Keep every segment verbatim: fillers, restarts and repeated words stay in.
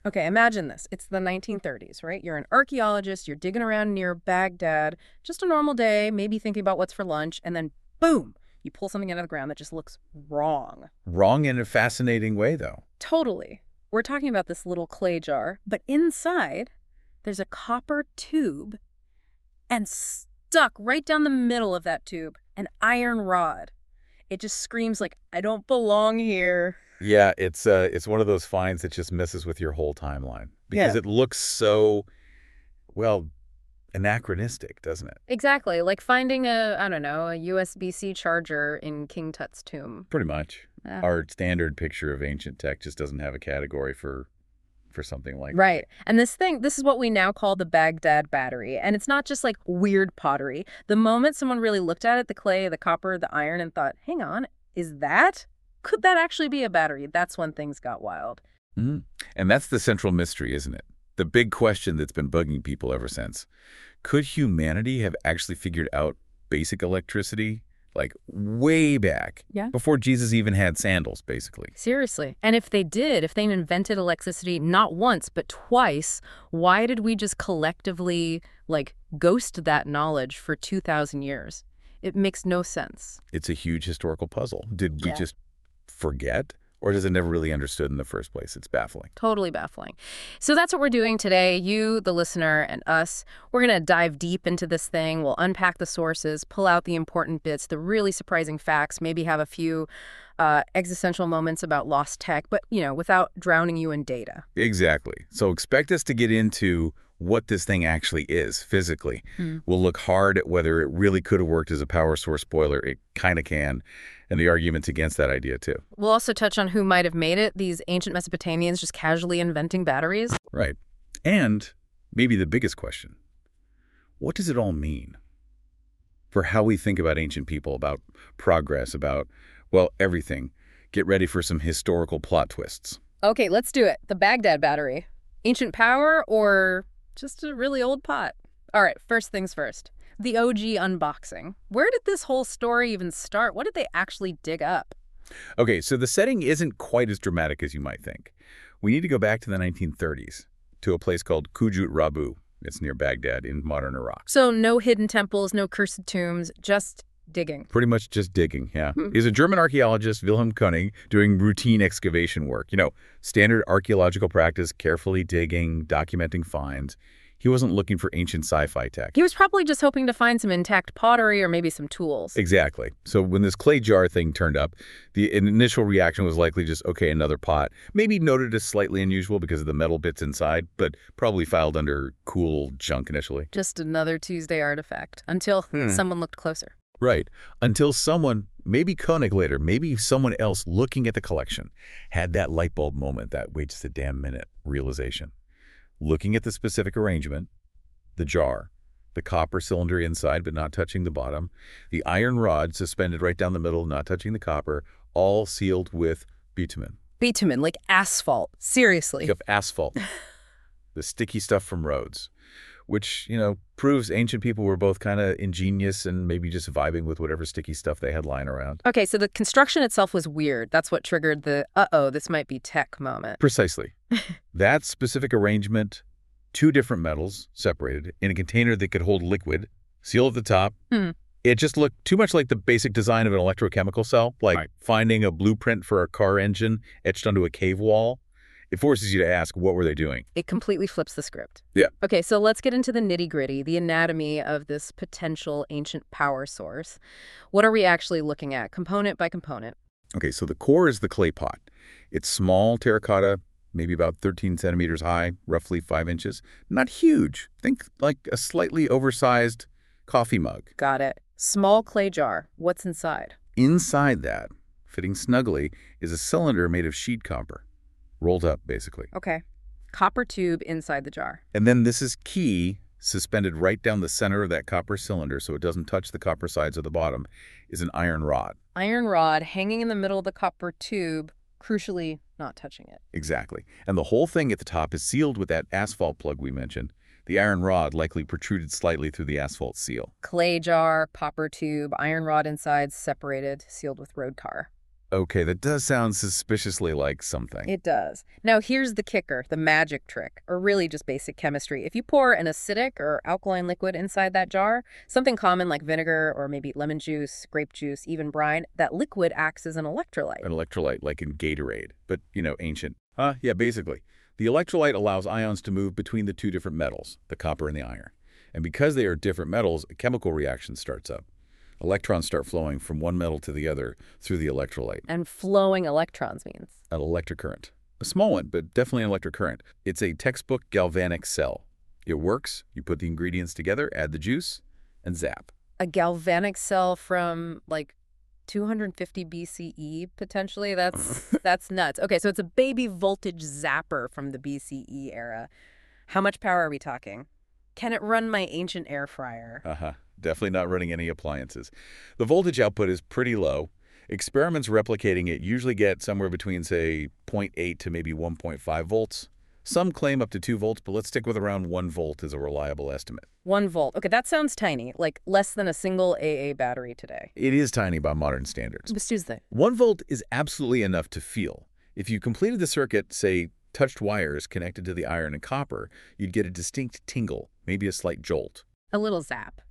Okay, imagine this. It's the nineteen thirties, right? You're an archaeologist, you're digging around near Baghdad, just a normal day, maybe thinking about what's for lunch, and then boom, you pull something out of the ground that just looks wrong. Wrong in a fascinating way, though. Totally. We're talking about this little clay jar, but inside, there's a copper tube, and stuck right down the middle of that tube, an iron rod. It just screams like, I don't belong here. Yeah, it's uh, it's one of those finds that just messes with your whole timeline because Yeah. it looks so, well, anachronistic, doesn't it? Exactly, like finding a, I don't know, a U S B C charger in King Tut's tomb. Pretty much. Yeah. Our standard picture of ancient tech just doesn't have a category for for something like Right. And this thing, this is what we now call the Baghdad battery. And it's not just like weird pottery. The moment someone really looked at it, the clay, the copper, the iron, and thought, hang on, is that? Could that actually be a battery? That's when things got wild. Mm-hmm. And that's the central mystery, isn't it? The big question that's been bugging people ever since. Could humanity have actually figured out basic electricity, like way back, Yeah. before Jesus even had sandals, basically? Seriously. And if they did, if they invented electricity not once, but twice, why did we just collectively, like, ghost that knowledge for two thousand years? It makes no sense. It's a huge historical puzzle. Did we Yeah. just forget? Or does it never really understood in the first place? It's baffling. Totally baffling. So that's what we're doing today. You, the listener, and us. We're going to dive deep into this thing. We'll unpack the sources, pull out the important bits, the really surprising facts, maybe have a few uh, existential moments about lost tech, but, you know, without drowning you in data. Exactly. So expect us to get into what this thing actually is physically. Hmm. We'll look hard at whether it really could have worked as a power source spoiler. It kind of can. And the arguments against that idea, too. We'll also touch on who might have made it, these ancient Mesopotamians just casually inventing batteries. Right. And maybe the biggest question, what does it all mean for how we think about ancient people, about progress, about, well, everything? Get ready for some historical plot twists. Okay, let's do it. The Baghdad battery. Ancient power or just a really old pot? All right, first things first. The O G unboxing. Where did this whole story even start? What did they actually dig up? Okay, so the setting isn't quite as dramatic as you might think. We need to go back to the nineteen thirties, to a place called Kujut Rabu. It's near Baghdad in modern Iraq. So no hidden temples, no cursed tombs, just digging. Pretty much just digging, yeah. Hmm. He's a German archaeologist, Wilhelm Koenig, doing routine excavation work. You know, standard archaeological practice, carefully digging, documenting finds. He wasn't looking for ancient sci-fi tech. He was probably just hoping to find some intact pottery or maybe some tools. Exactly. So when this clay jar thing turned up, the initial reaction was likely just, okay, another pot. Maybe noted as slightly unusual because of the metal bits inside, but probably filed under cool junk initially. Just another Tuesday artifact until Hmm. someone looked closer. Right. Until someone, maybe Koenig later, maybe someone else looking at the collection, had that light bulb moment, that wait just a damn minute realization. Looking at the specific arrangement, the jar, the copper cylinder inside but not touching the bottom, the iron rod suspended right down the middle, not touching the copper, all sealed with bitumen. Bitumen, like asphalt. Seriously. Think of asphalt, the sticky stuff from roads, which, you know, proves ancient people were both kind of ingenious and maybe just vibing with whatever sticky stuff they had lying around. Okay, so the construction itself was weird. That's what triggered the, uh-oh, this might be tech moment. Precisely. That specific arrangement, two different metals separated in a container that could hold liquid, seal at the top. Hmm. It just looked too much like the basic design of an electrochemical cell, like Right. finding a blueprint for a car engine etched onto a cave wall. It forces you to ask, what were they doing? It completely flips the script. Yeah. Okay, so let's get into the nitty-gritty, the anatomy of this potential ancient power source. What are we actually looking at, component by component? Okay, so the core is the clay pot. It's small terracotta, maybe about thirteen centimeters high, roughly five inches. Not huge. Think like a slightly oversized coffee mug. Got it. Small clay jar. What's inside? Inside that, fitting snugly, is a cylinder made of sheet copper, rolled up, basically. Okay. Copper tube inside the jar. And then this is key, suspended right down the center of that copper cylinder so it doesn't touch the copper sides of the bottom, is an iron rod. Iron rod hanging in the middle of the copper tube, crucially not touching it. Exactly. And the whole thing at the top is sealed with that asphalt plug we mentioned. The iron rod likely protruded slightly through the asphalt seal. Clay jar, copper tube, iron rod inside, separated, sealed with road car. Okay, that does sound suspiciously like something. It does. Now here's the kicker, the magic trick, or really just basic chemistry. If you pour an acidic or alkaline liquid inside that jar, something common like vinegar or maybe lemon juice, grape juice, even brine, that liquid acts as an electrolyte. An electrolyte like in Gatorade, but, you know, ancient. Uh, yeah, basically. The electrolyte allows ions to move between the two different metals, the copper and the iron. And because they are different metals, a chemical reaction starts up. Electrons start flowing from one metal to the other through the electrolyte. And flowing electrons means? An electric current. A small one, but definitely an electric current. It's a textbook galvanic cell. It works. You put the ingredients together, add the juice, and zap. A galvanic cell from, like, two hundred fifty B C E, potentially? That's that's nuts. Okay, so it's a baby voltage zapper from the B C E era. How much power are we talking? Can it run my ancient air fryer? Uh-huh. Definitely not running any appliances. The voltage output is pretty low. Experiments replicating it usually get somewhere between, say, zero point eight to maybe one point five volts. Some claim up to two volts, but let's stick with around one volt as a reliable estimate. One volt. Okay, that sounds tiny, like less than a single A A battery today. It is tiny by modern standards. But Tuesday. One volt is absolutely enough to feel. If you completed the circuit, say, touched wires connected to the iron and copper, you'd get a distinct tingle, maybe a slight jolt. A little zap.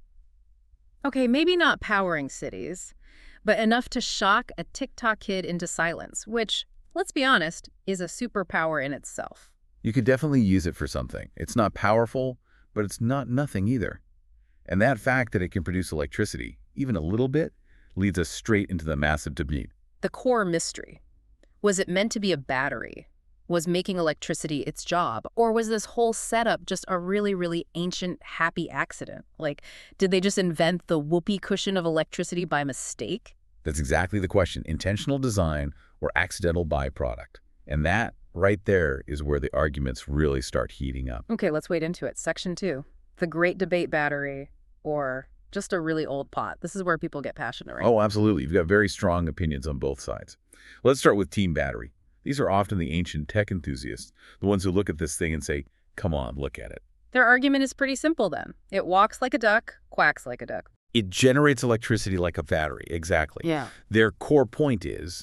Okay, maybe not powering cities, but enough to shock a TikTok kid into silence, which, let's be honest, is a superpower in itself. You could definitely use it for something. It's not powerful, but it's not nothing either. And that fact that it can produce electricity, even a little bit, leads us straight into the massive debate. The core mystery. Was it meant to be a battery? Was making electricity its job? Or was this whole setup just a really, really ancient, happy accident? Like, did they just invent the whoopee cushion of electricity by mistake? That's exactly the question. Intentional design or accidental byproduct. And that, right there, is where the arguments really start heating up. Okay, let's wade into it. Section two. The Great Debate Battery, or just a really old pot. This is where people get passionate, right? Oh, absolutely. You've got very strong opinions on both sides. Let's start with team battery. These are often the ancient tech enthusiasts, the ones who look at this thing and say, come on, look at it. Their argument is pretty simple then. It walks like a duck, quacks like a duck. It generates electricity like a battery, exactly. Yeah. Their core point is,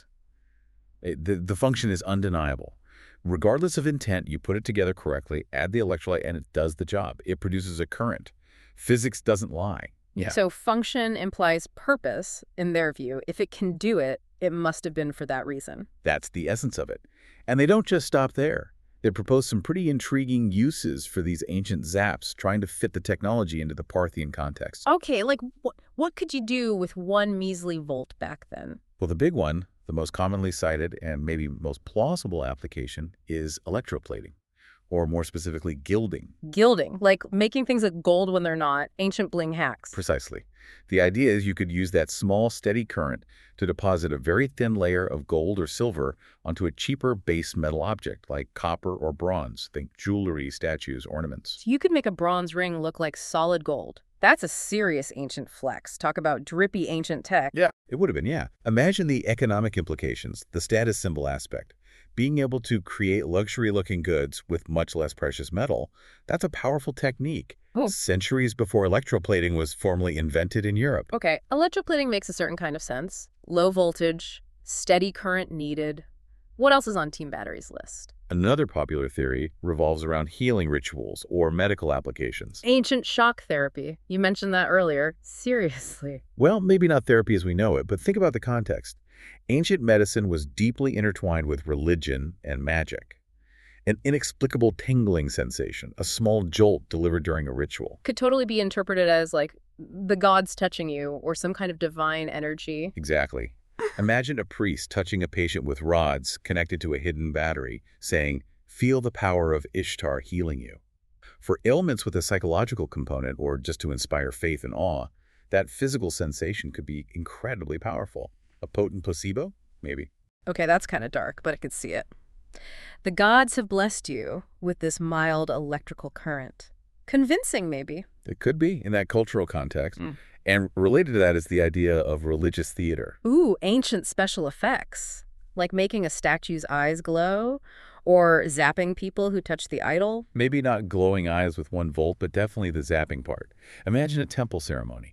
it, the, the function is undeniable. Regardless of intent, you put it together correctly, add the electrolyte, and it does the job. It produces a current. Physics doesn't lie. Yeah. So function implies purpose, in their view. If it can do it, it must have been for that reason. That's the essence of it. And they don't just stop there. They propose some pretty intriguing uses for these ancient zaps, trying to fit the technology into the Parthian context. Okay, like wh what could you do with one measly volt back then? Well, the big one, the most commonly cited and maybe most plausible application, is electroplating, or more specifically, gilding. Gilding, like making things look gold when they're not, ancient bling hacks. Precisely. The idea is you could use that small, steady current to deposit a very thin layer of gold or silver onto a cheaper base metal object like copper or bronze. Think jewelry, statues, ornaments. So you could make a bronze ring look like solid gold. That's a serious ancient flex. Talk about drippy ancient tech. Yeah, it would have been, yeah. Imagine the economic implications, the status symbol aspect. Being able to create luxury-looking goods with much less precious metal, that's a powerful technique. Oh. Centuries before electroplating was formally invented in Europe. Okay, electroplating makes a certain kind of sense. Low voltage, steady current needed. What else is on Team Battery's list? Another popular theory revolves around healing rituals or medical applications. Ancient shock therapy. You mentioned that earlier. Seriously. Well, maybe not therapy as we know it, but think about the context. Ancient medicine was deeply intertwined with religion and magic. An inexplicable tingling sensation, a small jolt delivered during a ritual. Could totally be interpreted as, like, the gods touching you or some kind of divine energy. Exactly. Imagine a priest touching a patient with rods connected to a hidden battery, saying, "Feel the power of Ishtar healing you." For ailments with a psychological component or just to inspire faith and awe, that physical sensation could be incredibly powerful. A potent placebo? Maybe. Okay, that's kind of dark, but I could see it. The gods have blessed you with this mild electrical current. Convincing, maybe. It could be in that cultural context. Mm. And related to that is the idea of religious theater. Ooh, ancient special effects. Like making a statue's eyes glow, or zapping people who touch the idol. Maybe not glowing eyes with one volt, but definitely the zapping part. Imagine a temple ceremony.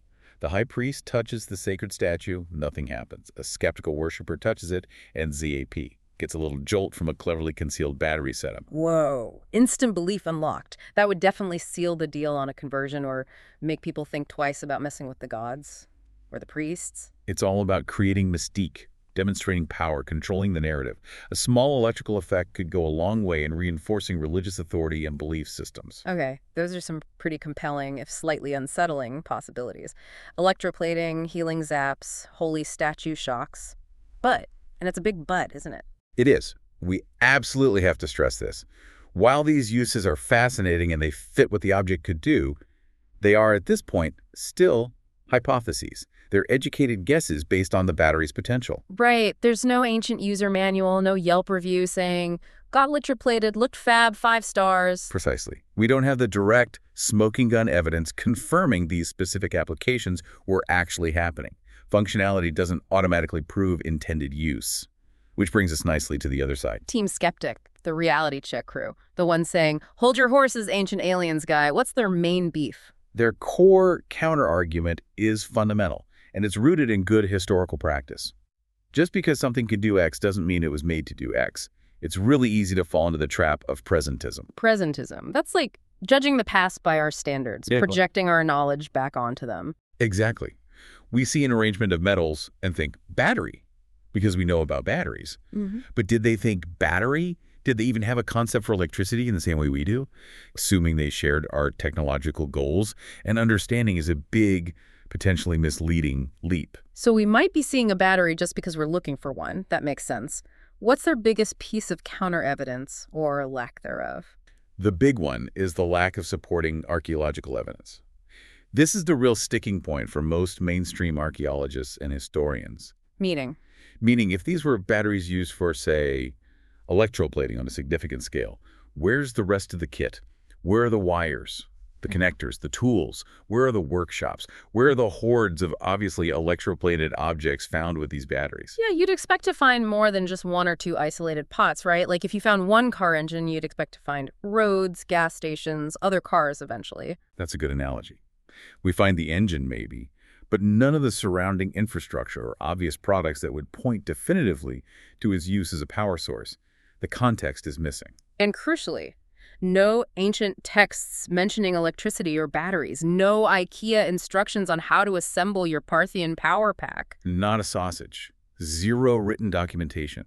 The high priest touches the sacred statue, nothing happens. A skeptical worshiper touches it, and zap. Gets a little jolt from a cleverly concealed battery setup. Whoa. Instant belief unlocked. That would definitely seal the deal on a conversion or make people think twice about messing with the gods or the priests. It's all about creating mystique, demonstrating power, controlling the narrative. A small electrical effect could go a long way in reinforcing religious authority and belief systems. Okay, those are some pretty compelling, if slightly unsettling, possibilities. Electroplating, healing zaps, holy statue shocks. But, and it's a big but, isn't it? It is. We absolutely have to stress this. While these uses are fascinating and they fit what the object could do, they are, at this point, still hypotheses. They're educated guesses based on the battery's potential. Right. There's no ancient user manual, no Yelp review saying, got electroplated, looked fab, five stars. Precisely. We don't have the direct smoking gun evidence confirming these specific applications were actually happening. Functionality doesn't automatically prove intended use. Which brings us nicely to the other side. Team Skeptic, the reality check crew. The one saying, hold your horses, ancient aliens guy. What's their main beef? Their core counterargument is fundamental, and it's rooted in good historical practice. Just because something can do X doesn't mean it was made to do X. It's really easy to fall into the trap of presentism. Presentism. That's like judging the past by our standards, Yeah. projecting our knowledge back onto them. Exactly. We see an arrangement of metals and think battery, because we know about batteries. Mm-hmm. But did they think battery? Did they even have a concept for electricity in the same way we do? Assuming they shared our technological goals, and understanding is a big, potentially misleading leap. So we might be seeing a battery just because we're looking for one. That makes sense. What's their biggest piece of counter-evidence, or lack thereof? The big one is the lack of supporting archaeological evidence. This is the real sticking point for most mainstream archaeologists and historians. Meaning? Meaning, if these were batteries used for, say, electroplating on a significant scale, where's the rest of the kit? Where are the wires, the connectors, the tools? Where are the workshops? Where are the hordes of obviously electroplated objects found with these batteries? Yeah, you'd expect to find more than just one or two isolated pots, right? Like if you found one car engine, you'd expect to find roads, gas stations, other cars eventually. That's a good analogy. We find the engine, maybe, but none of the surrounding infrastructure or obvious products that would point definitively to its use as a power source. The context is missing. And crucially, no ancient texts mentioning electricity or batteries. No IKEA instructions on how to assemble your Parthian power pack. Not a sausage. Zero written documentation.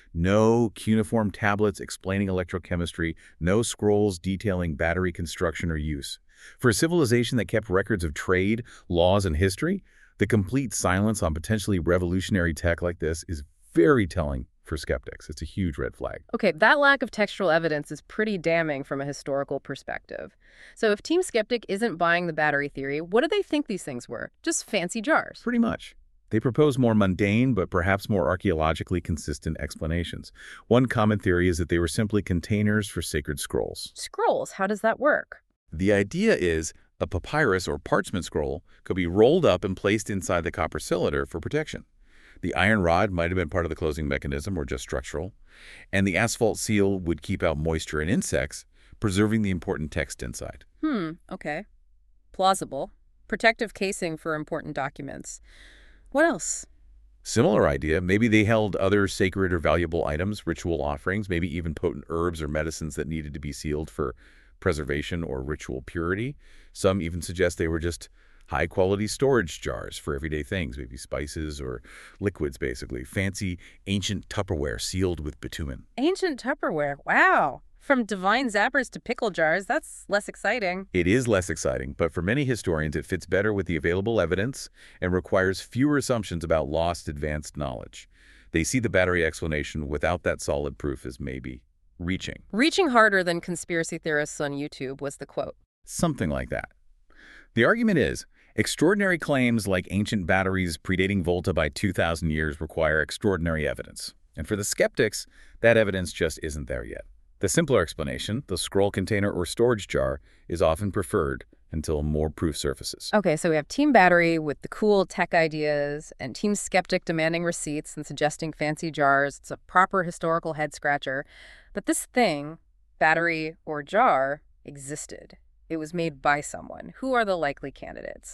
No cuneiform tablets explaining electrochemistry. No scrolls detailing battery construction or use. For a civilization that kept records of trade, laws, and history, the complete silence on potentially revolutionary tech like this is very telling for skeptics. It's a huge red flag. Okay, that lack of textual evidence is pretty damning from a historical perspective. So if Team Skeptic isn't buying the battery theory, what do they think these things were? Just fancy jars? Pretty much. They propose more mundane but perhaps more archaeologically consistent explanations. One common theory is that they were simply containers for sacred scrolls. Scrolls, how does that work? The idea is a papyrus or parchment scroll could be rolled up and placed inside the copper cylinder for protection. The iron rod might have been part of the closing mechanism or just structural, and the asphalt seal would keep out moisture and insects, preserving the important text inside. Hmm, okay. Plausible. Protective casing for important documents. What else? Similar idea, maybe they held other sacred or valuable items, ritual offerings, maybe even potent herbs or medicines that needed to be sealed for preservation or ritual purity. Some even suggest they were just high-quality storage jars for everyday things, maybe spices or liquids, basically. Fancy, ancient Tupperware sealed with bitumen. Ancient Tupperware. Wow. From divine zappers to pickle jars, that's less exciting. It is less exciting, but for many historians, it fits better with the available evidence and requires fewer assumptions about lost advanced knowledge. They see the battery explanation without that solid proof as maybe reaching. Reaching harder than conspiracy theorists on YouTube was the quote. Something like that. The argument is, extraordinary claims like ancient batteries predating Volta by two thousand years require extraordinary evidence. And for the skeptics, that evidence just isn't there yet. The simpler explanation, the scroll container or storage jar, is often preferred until more proof surfaces. Okay, so we have Team Battery with the cool tech ideas and Team Skeptic demanding receipts and suggesting fancy jars. It's a proper historical head-scratcher. But this thing, battery or jar, existed. It was made by someone. Who are the likely candidates?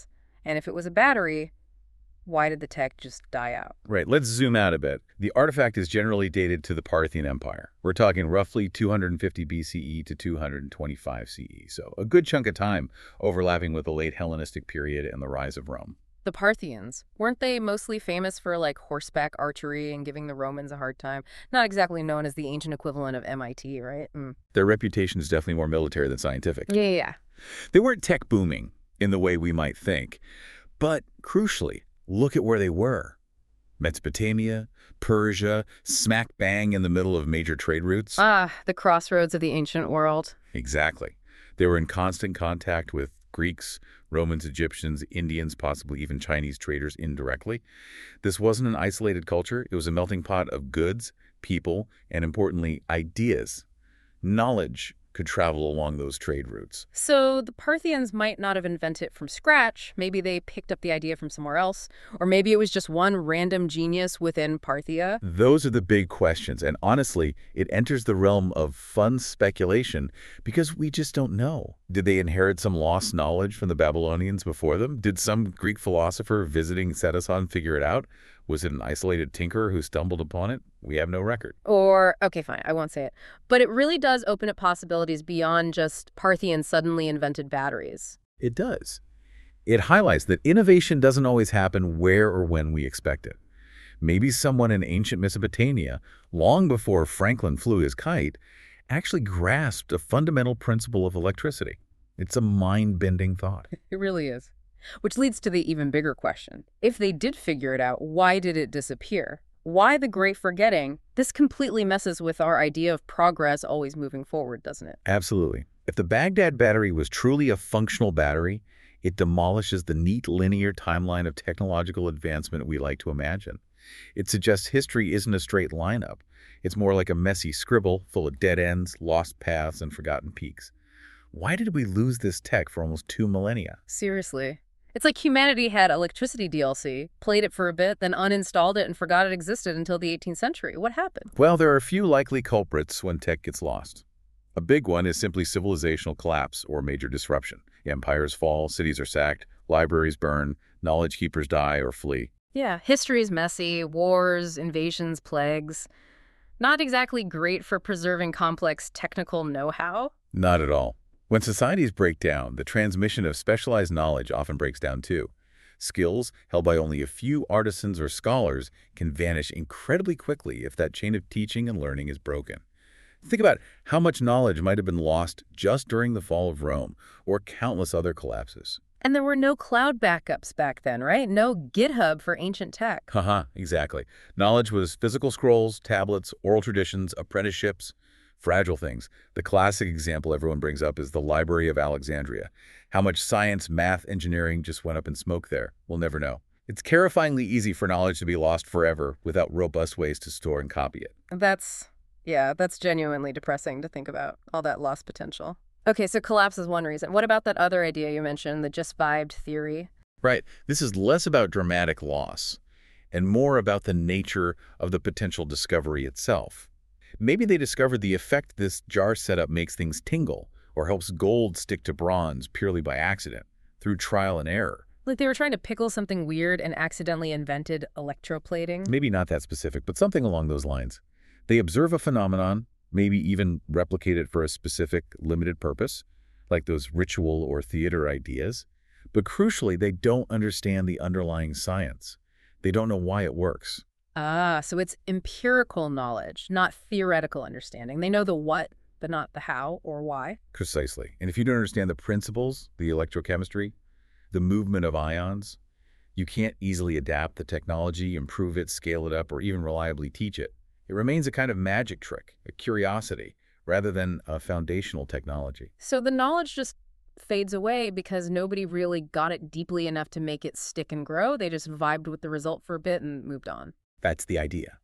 And if it was a battery, why did the tech just die out? Right, let's zoom out a bit. The artifact is generally dated to the Parthian Empire. We're talking roughly two hundred fifty B C E to two hundred twenty-five C E, so a good chunk of time overlapping with the late Hellenistic period and the rise of Rome. The Parthians, weren't they mostly famous for like horseback archery and giving the Romans a hard time? Not exactly known as the ancient equivalent of M I T, right? Mm. Their reputation is definitely more military than scientific. Yeah, yeah, yeah. They weren't tech booming in the way we might think, but crucially, look at where they were. Mesopotamia, Persia, smack bang in the middle of major trade routes. Ah, the crossroads of the ancient world. Exactly. They were in constant contact with Greeks, Romans, Egyptians, Indians, possibly even Chinese traders indirectly. This wasn't an isolated culture. It was a melting pot of goods, people, and importantly, ideas. Knowledge could travel along those trade routes. So the Parthians might not have invented it from scratch. Maybe they picked up the idea from somewhere else. Or maybe it was just one random genius within Parthia. Those are the big questions. And honestly, it enters the realm of fun speculation because we just don't know. Did they inherit some lost knowledge from the Babylonians before them? Did some Greek philosopher visiting Setason figure it out? Was it an isolated tinkerer who stumbled upon it? We have no record. Or, okay, fine, I won't say it. But it really does open up possibilities beyond just Parthians suddenly invented batteries. It does. It highlights that innovation doesn't always happen where or when we expect it. Maybe someone in ancient Mesopotamia, long before Franklin flew his kite, actually grasped a fundamental principle of electricity. It's a mind-bending thought. It really is. Which leads to the even bigger question. If they did figure it out, why did it disappear? Why the great forgetting? This completely messes with our idea of progress always moving forward, doesn't it? Absolutely. If the Baghdad battery was truly a functional battery, it demolishes the neat linear timeline of technological advancement we like to imagine. It suggests history isn't a straight lineup. It's more like a messy scribble full of dead ends, lost paths, and forgotten peaks. Why did we lose this tech for almost two millennia? Seriously. It's like humanity had electricity D L C, played it for a bit, then uninstalled it and forgot it existed until the eighteenth century. What happened? Well, there are a few likely culprits when tech gets lost. A big one is simply civilizational collapse or major disruption. Empires fall, cities are sacked, libraries burn, knowledge keepers die or flee. Yeah, history's messy, wars, invasions, plagues. Not exactly great for preserving complex technical know-how. Not at all. When societies break down, the transmission of specialized knowledge often breaks down too. Skills held by only a few artisans or scholars can vanish incredibly quickly if that chain of teaching and learning is broken. Think about how much knowledge might have been lost just during the fall of Rome or countless other collapses. And there were no cloud backups back then, right? No GitHub for ancient tech. Haha, exactly. Knowledge was physical scrolls, tablets, oral traditions, apprenticeships, fragile things. The classic example everyone brings up is the Library of Alexandria. How much science, math, engineering just went up in smoke there, we'll never know. It's terrifyingly easy for knowledge to be lost forever without robust ways to store and copy it. That's, yeah, that's genuinely depressing to think about, all that lost potential. Okay, so collapse is one reason. What about that other idea you mentioned, the just vibed theory? Right. This is less about dramatic loss and more about the nature of the potential discovery itself. Maybe they discovered the effect this jar setup makes things tingle or helps gold stick to bronze purely by accident, through trial and error. Like they were trying to pickle something weird and accidentally invented electroplating? Maybe not that specific, but something along those lines. They observe a phenomenon, maybe even replicate it for a specific, limited purpose, like those ritual or theater ideas. But crucially, they don't understand the underlying science. They don't know why it works. Ah, so it's empirical knowledge, not theoretical understanding. They know the what, but not the how or why. Precisely. And if you don't understand the principles, the electrochemistry, the movement of ions, you can't easily adapt the technology, improve it, scale it up, or even reliably teach it. It remains a kind of magic trick, a curiosity, rather than a foundational technology. So the knowledge just fades away because nobody really got it deeply enough to make it stick and grow. They just vibed with the result for a bit and moved on. That's the idea.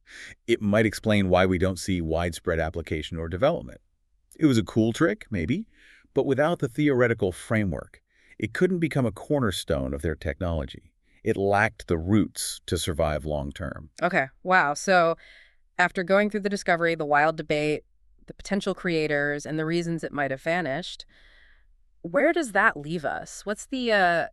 It might explain why we don't see widespread application or development. It was a cool trick, maybe, but without the theoretical framework, it couldn't become a cornerstone of their technology. It lacked the roots to survive long term. Okay, wow. So after going through the discovery, the wild debate, the potential creators, and the reasons it might have vanished, where does that leave us? What's the uh,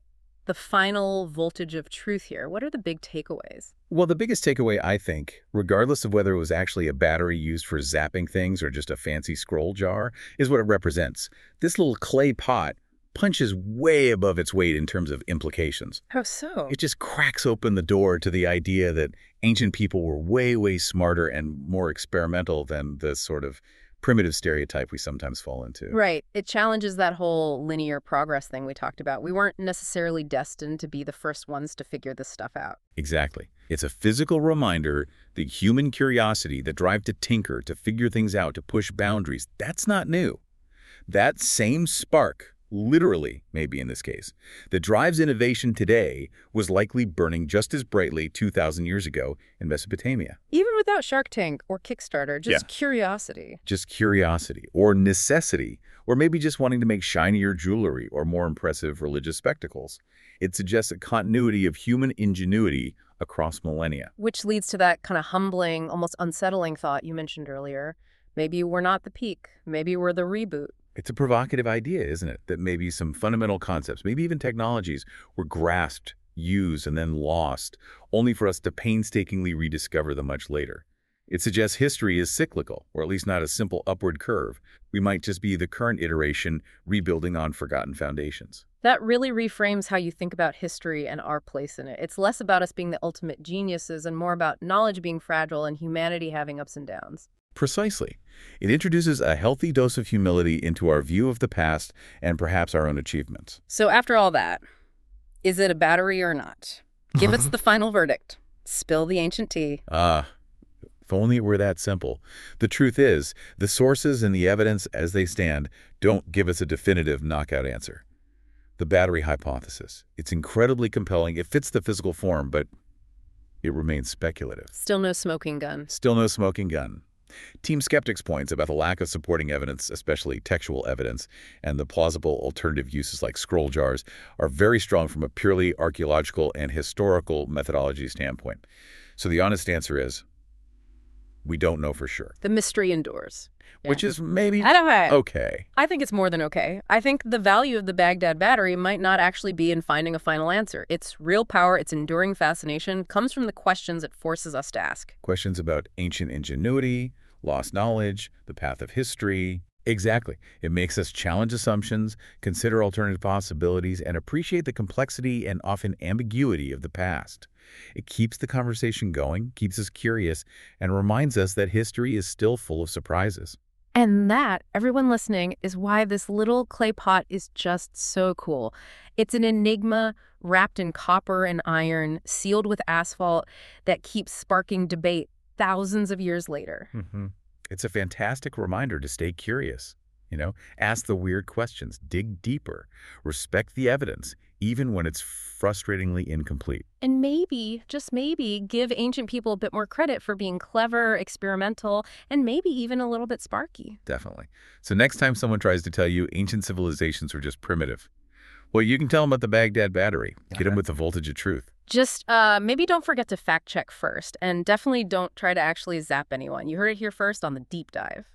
the final voltage of truth here? What are the big takeaways? Well, the biggest takeaway, I think, regardless of whether it was actually a battery used for zapping things or just a fancy scroll jar, is what it represents. This little clay pot punches way above its weight in terms of implications. How so? It just cracks open the door to the idea that ancient people were way, way smarter and more experimental than the sort of primitive stereotype we sometimes fall into. Right. It challenges that whole linear progress thing we talked about. We weren't necessarily destined to be the first ones to figure this stuff out. Exactly. It's a physical reminder that human curiosity, the drive to tinker, to figure things out, to push boundaries, that's not new. That same spark, literally, maybe in this case, that drives innovation today was likely burning just as brightly two thousand years ago in Mesopotamia. Even without Shark Tank or Kickstarter, just Yeah. curiosity. Just curiosity or necessity, or maybe just wanting to make shinier jewelry or more impressive religious spectacles. It suggests a continuity of human ingenuity across millennia. Which leads to that kind of humbling, almost unsettling thought you mentioned earlier. Maybe we're not the peak. Maybe we're the reboot. It's a provocative idea, isn't it? That maybe some fundamental concepts, maybe even technologies, were grasped, used, and then lost, only for us to painstakingly rediscover them much later. It suggests history is cyclical, or at least not a simple upward curve. We might just be the current iteration rebuilding on forgotten foundations. That really reframes how you think about history and our place in it. It's less about us being the ultimate geniuses and more about knowledge being fragile and humanity having ups and downs. Precisely. It introduces a healthy dose of humility into our view of the past and perhaps our own achievements. So after all that, is it a battery or not? Give us the final verdict. Spill the ancient tea. Ah, if only it were that simple. The truth is, the sources and the evidence as they stand don't give us a definitive knockout answer. The battery hypothesis. It's incredibly compelling. It fits the physical form, but it remains speculative. Still no smoking gun. Still no smoking gun. Team Skeptics' points about the lack of supporting evidence, especially textual evidence, and the plausible alternative uses like scroll jars are very strong from a purely archaeological and historical methodology standpoint. So the honest answer is, we don't know for sure. The mystery endures. Which is maybe I don't know. okay. I think it's more than okay. I think the value of the Baghdad battery might not actually be in finding a final answer. Its real power, its enduring fascination, comes from the questions it forces us to ask. Questions about ancient ingenuity, lost knowledge, the path of history. Exactly. It makes us challenge assumptions, consider alternative possibilities, and appreciate the complexity and often ambiguity of the past. It keeps the conversation going, keeps us curious, and reminds us that history is still full of surprises. And that, everyone listening, is why this little clay pot is just so cool. It's an enigma wrapped in copper and iron, sealed with asphalt, that keeps sparking debate thousands of years later. Mm-hmm. It's a fantastic reminder to stay curious. You know, ask the weird questions, dig deeper, respect the evidence, even when it's frustratingly incomplete. And maybe, just maybe, give ancient people a bit more credit for being clever, experimental, and maybe even a little bit sparky. Definitely. So next time someone tries to tell you ancient civilizations were just primitive, well, you can tell them about the Baghdad battery. Hit them with the voltage of truth. Just uh, maybe don't forget to fact check first, and definitely don't try to actually zap anyone. You heard it here first on The Deep Dive.